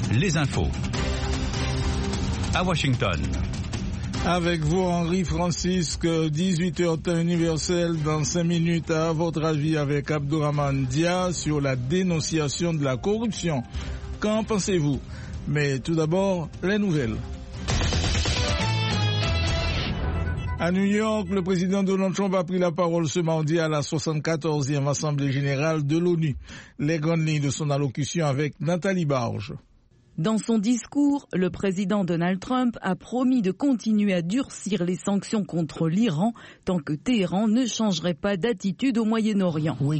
les infos. À Washington. Avec vous, Henri Francisque, 18h temps universel, dans 5 minutes, à votre avis, avec Abdourahmane Dia sur la dénonciation de la corruption. Qu'en pensez-vous? Mais tout d'abord, les nouvelles. À New York, le président Donald Trump a pris la parole ce mardi à la 74e Assemblée générale de l'ONU. Les grandes lignes de son allocution avec Nathalie Barge. Dans son discours, le président Donald Trump a promis de continuer à durcir les sanctions contre l'Iran tant que Téhéran ne changerait pas d'attitude au Moyen-Orient. Les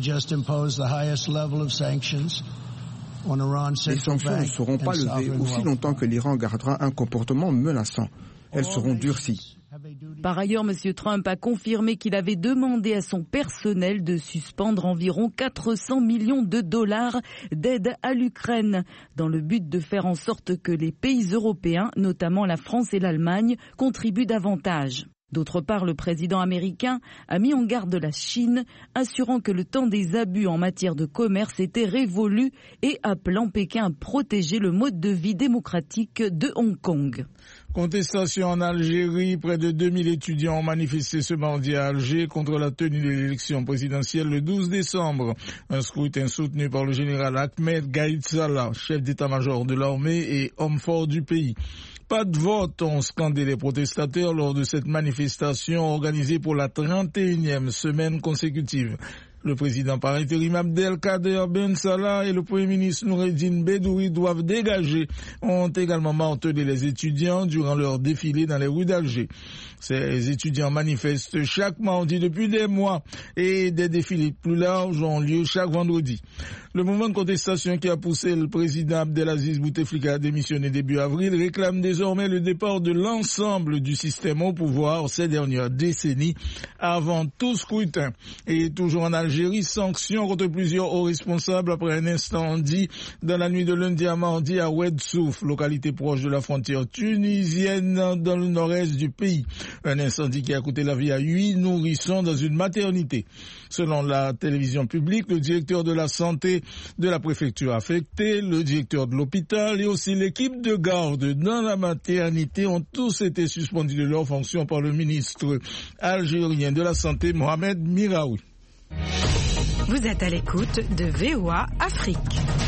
sanctions ne seront pas levées aussi longtemps que l'Iran gardera un comportement menaçant. Elles seront durcies. Par ailleurs, M. Trump a confirmé qu'il avait demandé à son personnel de suspendre environ 400 millions de dollars d'aide à l'Ukraine, dans le but de faire en sorte que les pays européens, notamment la France et l'Allemagne, contribuent davantage. D'autre part, le président américain a mis en garde la Chine, assurant que le temps des abus en matière de commerce était révolu et appelant Pékin à protéger le mode de vie démocratique de Hong Kong. Contestation en Algérie, près de 2000 étudiants ont manifesté ce mardi à Alger contre la tenue de l'élection présidentielle le 12 décembre. Un scrutin soutenu par le général Ahmed Gaïd Salah, chef d'état-major de l'armée et homme fort du pays. Pas de vote, ont scandé les protestataires lors de cette manifestation organisée pour la 31e semaine consécutive. Le président par intérim Abdelkader Ben Salah et le premier ministre Noureddine Bedouri doivent dégager, ont également martelé les étudiants durant leur défilé dans les rues d'Alger. Ces étudiants manifestent chaque mardi depuis des mois et des défilés plus larges ont lieu chaque vendredi. Le mouvement de contestation qui a poussé le président Abdelaziz Bouteflika à démissionner début avril réclame désormais le départ de l'ensemble du système au pouvoir ces dernières décennies avant tout scrutin. Et toujours en Algérie, sanctions contre plusieurs hauts responsables après un incendie dans la nuit de lundi à mardi à Oued Souf, localité proche de la frontière tunisienne dans le nord-est du pays. Un incendie qui a coûté la vie à 8 nourrissons dans une maternité. Selon la télévision publique, le directeur de la santé de la préfecture affectée, le directeur de l'hôpital et aussi l'équipe de garde dans la maternité ont tous été suspendus de leurs fonctions par le ministre algérien de la Santé, Mohamed Miraoui. Vous êtes à l'écoute de VOA Afrique.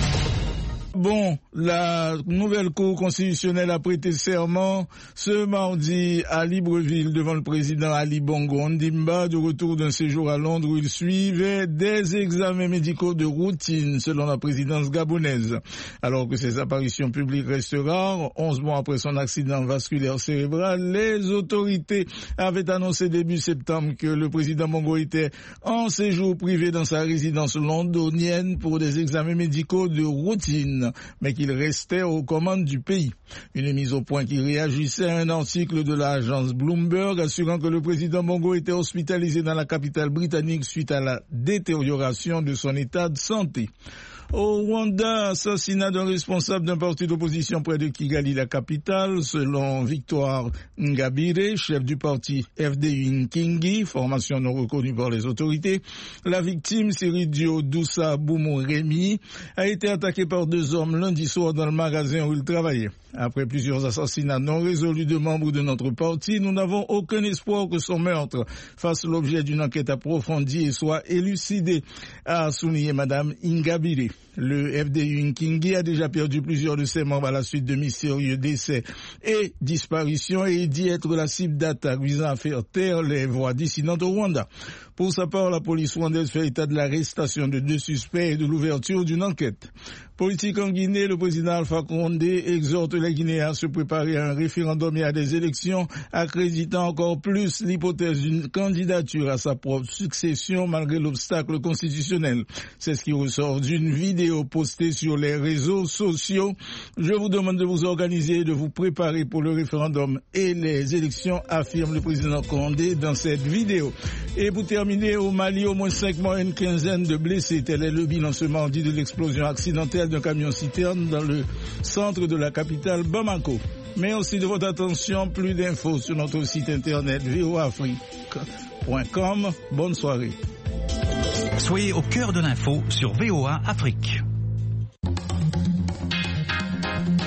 Bon, la nouvelle Cour constitutionnelle a prêté serment ce mardi à Libreville devant le président Ali Bongo Ondimba de retour d'un séjour à Londres où il suivait des examens médicaux de routine selon la présidence gabonaise. Alors que ses apparitions publiques restent rares, 11 mois après son accident vasculaire cérébral, les autorités avaient annoncé début septembre que le président Bongo était en séjour privé dans sa résidence londonienne pour des examens médicaux de routine, mais qu'il restait aux commandes du pays. Une mise au point qui réagissait à un article de l'agence Bloomberg assurant que le président Bongo était hospitalisé dans la capitale britannique suite à la détérioration de son état de santé. Au Rwanda, assassinat d'un responsable d'un parti d'opposition près de Kigali, la capitale, selon Victoire Ngabire, chef du parti FDU Nkingi, formation non reconnue par les autorités. La victime, Siridio Doussa Boumou-Rémi, a été attaquée par 2 hommes lundi soir dans le magasin où il travaillait. Après plusieurs assassinats non résolus de membres de notre parti, nous n'avons aucun espoir que son meurtre fasse l'objet d'une enquête approfondie et soit élucidé, a souligné Madame Ingabire. Le FDU Nkingi a déjà perdu plusieurs de ses membres à la suite de mystérieux décès et disparitions et dit être la cible d'attaques visant à faire taire les voix dissidentes au Rwanda. Pour sa part, la police rwandaise fait état de l'arrestation de 2 suspects et de l'ouverture d'une enquête. Politique en Guinée, le président Alpha Condé exhorte les Guinéens à se préparer à un référendum et à des élections, accréditant encore plus l'hypothèse d'une candidature à sa propre succession malgré l'obstacle constitutionnel. C'est ce qui ressort d'une vidéo postée sur les réseaux sociaux. Je vous demande de vous organiser et de vous préparer pour le référendum et les élections, affirme le président Condé dans cette vidéo. Et pour terminer, au Mali, au moins 5 morts et une quinzaine de blessés. Tel est le bilan ce mardi de l'explosion accidentelle d'un camion-citerne dans le centre de la capitale Bamako. Merci de votre attention. Plus d'infos sur notre site internet voaafrique.com. Bonne soirée. Soyez au cœur de l'info sur VOA Afrique.